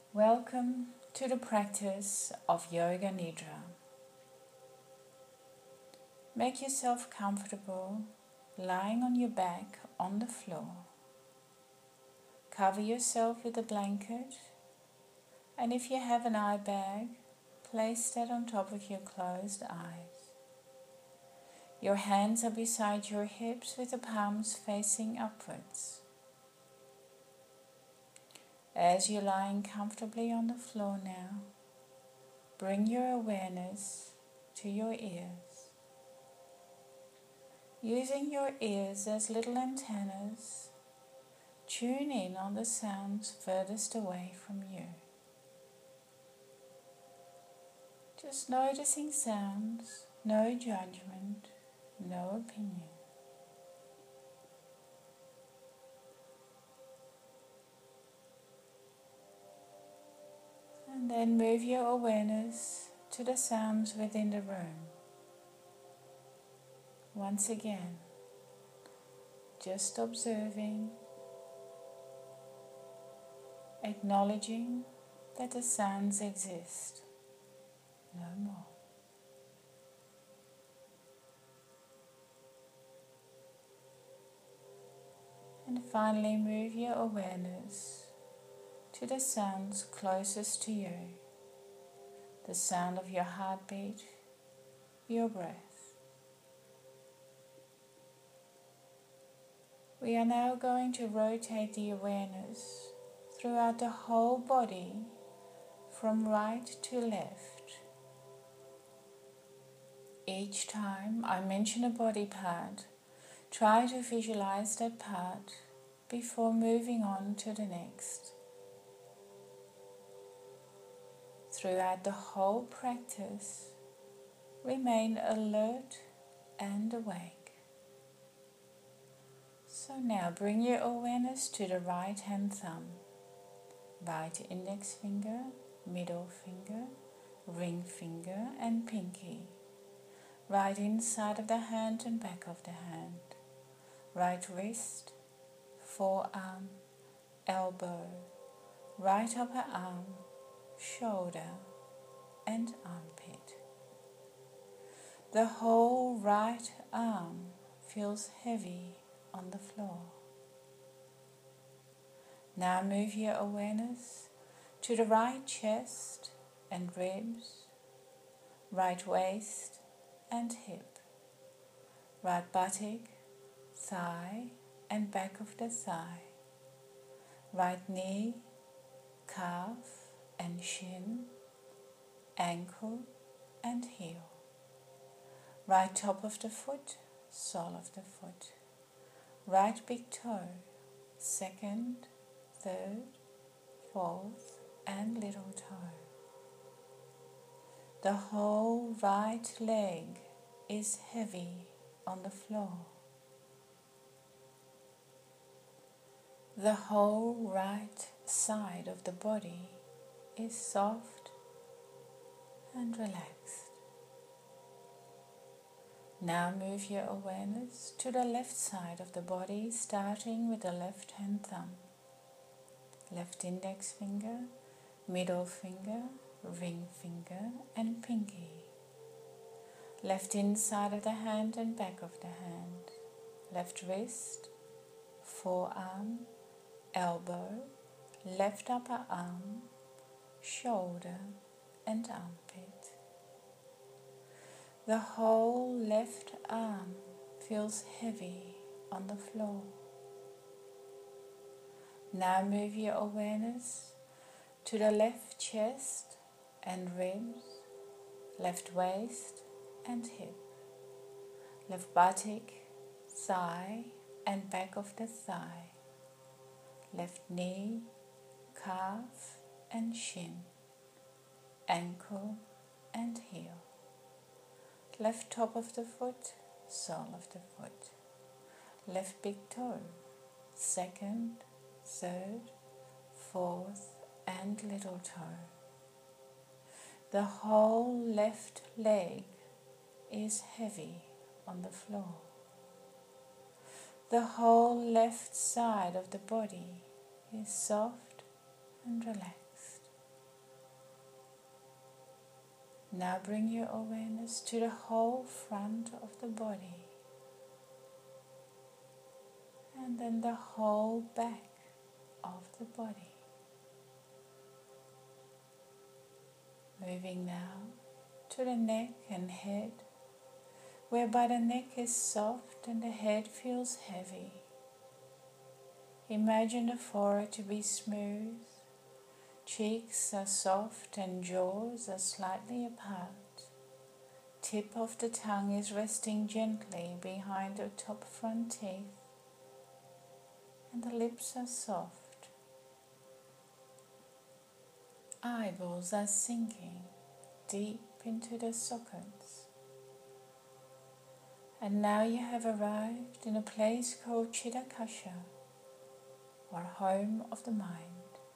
Welcome to the practice of Yoga Nidra. Make yourself comfortable lying on your back on the floor. Cover yourself with a blanket, and if you have an eye bag, place that on top of your closed eyes. Your hands are beside your hips with the palms facing upwards. As you're lying comfortably on the floor now, bring your awareness to your ears. Using your ears as little antennas, tune in on the sounds furthest away from you. Just noticing sounds, no judgment, no opinion. And then move your awareness to the sounds within the room. Once again, just observing, acknowledging that the sounds exist, no more. And finally move your awareness to the sounds closest to you, the sound of your heartbeat, your breath. We are now going to rotate the awareness throughout the whole body from right to left. Each time I mention a body part, try to visualize that part before moving on to the next. Throughout the whole practice, remain alert and awake. So now bring your awareness to the right hand thumb, right index finger, middle finger, ring finger and pinky. Right inside of the hand and back of the hand. Right wrist, forearm, elbow, right upper arm, shoulder and armpit. The whole right arm feels heavy on the floor. Now move your awareness to the right chest and ribs, right waist and hip, right buttock, thigh and back of the thigh, right knee, calf and shin, ankle and heel, right top of the foot, sole of the foot, right big toe, second, third, fourth and little toe. The whole right leg is heavy on the floor. The whole right side of the body is soft and relaxed. Now move your awareness to the left side of the body, starting with the left hand thumb, left index finger, middle finger, ring finger and pinky. Left inside of the hand and back of the hand, left wrist, forearm, elbow, left upper arm, shoulder and armpit. The whole left arm feels heavy on the floor. Now move your awareness to the left chest and ribs, left waist and hip, left buttock, thigh and back of the thigh, left knee, calf and shin, ankle and heel, left top of the foot, sole of the foot, left big toe, second, third, fourth and little toe. The whole left leg is heavy on the floor. The whole left side of the body is soft and relaxed. Now bring your awareness to the whole front of the body and then the whole back of the body. Moving now to the neck and head, whereby the neck is soft and the head feels heavy. Imagine the forehead to be smooth, cheeks are soft and jaws are slightly apart. Tip of the tongue is resting gently behind the top front teeth, and the lips are soft. Eyeballs are sinking deep into the sockets. And now you have arrived in a place called Chitakasha, or home of the mind.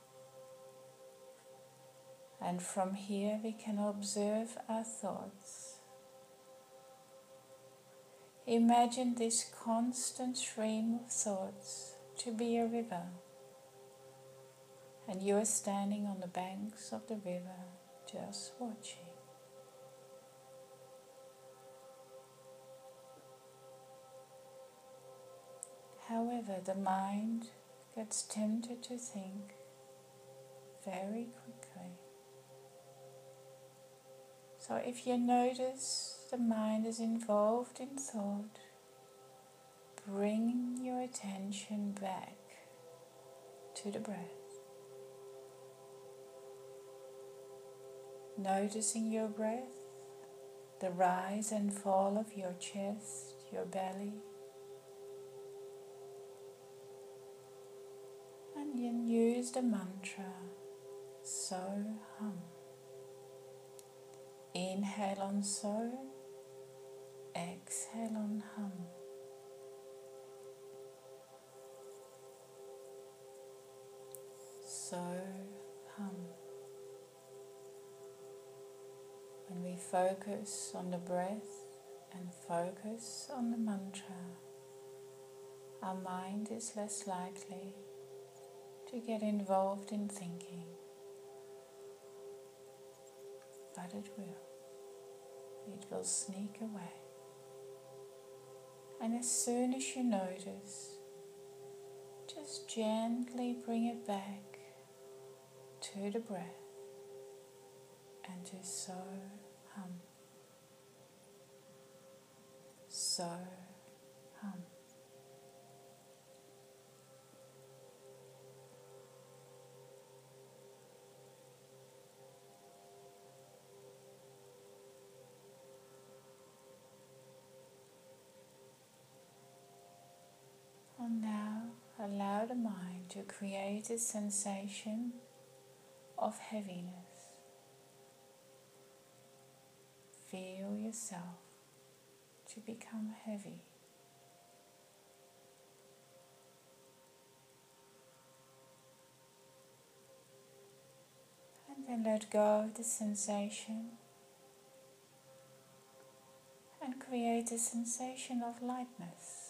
And from here we can observe our thoughts. Imagine this constant stream of thoughts to be a river, and you are standing on the banks of the river just watching. However, the mind gets tempted to think very quickly. So if you notice the mind is involved in thought, bring your attention back to the breath. Noticing your breath, the rise and fall of your chest, your belly, and then use the mantra, So Hum. Inhale on So, exhale on Hum. So Hum. When we focus on the breath and focus on the mantra, our mind is less likely to get involved in thinking, but it will sneak away. And as soon as you notice, just gently bring it back to the breath and to So Hum. So Hum. And now allow the mind to create a sensation of heaviness. Feel yourself to become heavy. And then let go of the sensation and create a sensation of lightness.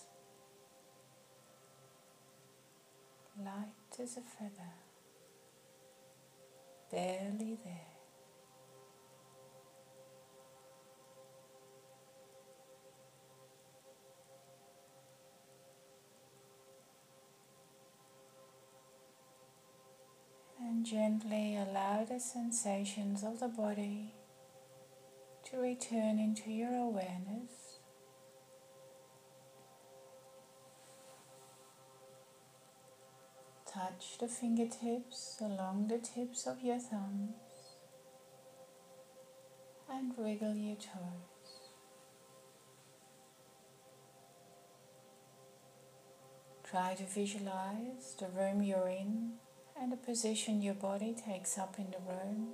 Light as a feather, barely there. And gently allow the sensations of the body to return into your awareness. Touch the fingertips along the tips of your thumbs and wiggle your toes. Try to visualize the room you're in and the position your body takes up in the room.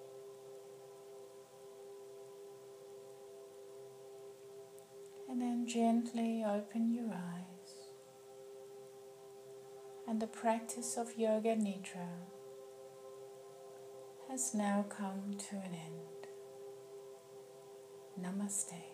And then gently open your eyes. And the practice of Yoga Nidra has now come to an end. Namaste.